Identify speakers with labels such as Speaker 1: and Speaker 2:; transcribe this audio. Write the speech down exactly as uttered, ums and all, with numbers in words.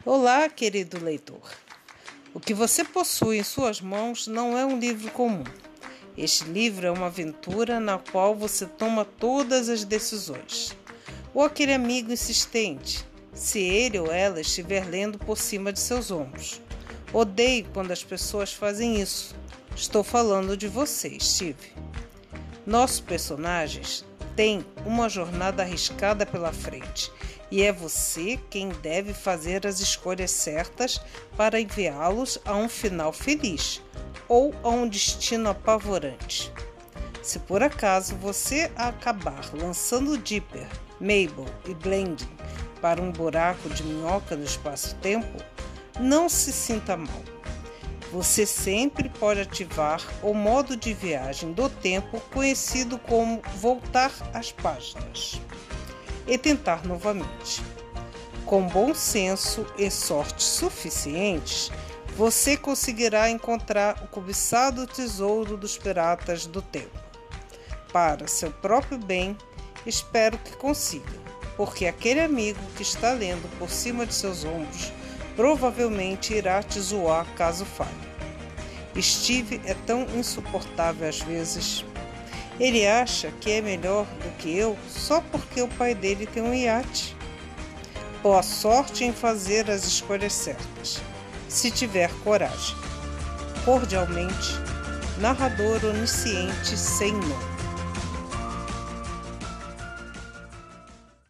Speaker 1: Olá, querido leitor. O que você possui em suas mãos não é um livro comum. Este livro é uma aventura na qual você toma todas as decisões. Ou aquele amigo insistente, se ele ou ela estiver lendo por cima de seus ombros. Odeio quando as pessoas fazem isso. Estou falando de você, Steve. Nossos personagens têm uma jornada arriscada pela frente e é você quem deve fazer as escolhas certas para enviá-los a um final feliz ou a um destino apavorante. Se por acaso você acabar lançando Dipper, Mabel e Blendin para um buraco de minhoca no espaço-tempo, não se sinta mal. Você sempre pode ativar o modo de viagem do tempo conhecido como voltar às páginas e tentar novamente. Com bom senso e sorte suficientes, você conseguirá encontrar o cobiçado tesouro dos piratas do tempo. Para seu próprio bem, espero que consiga, porque aquele amigo que está lendo por cima de seus ombros provavelmente irá te zoar caso falhe. Steve é tão insuportável às vezes. Ele acha que é melhor do que eu só porque o pai dele tem um iate. Boa sorte em fazer as escolhas certas, se tiver coragem. Cordialmente, narrador onisciente sem nome.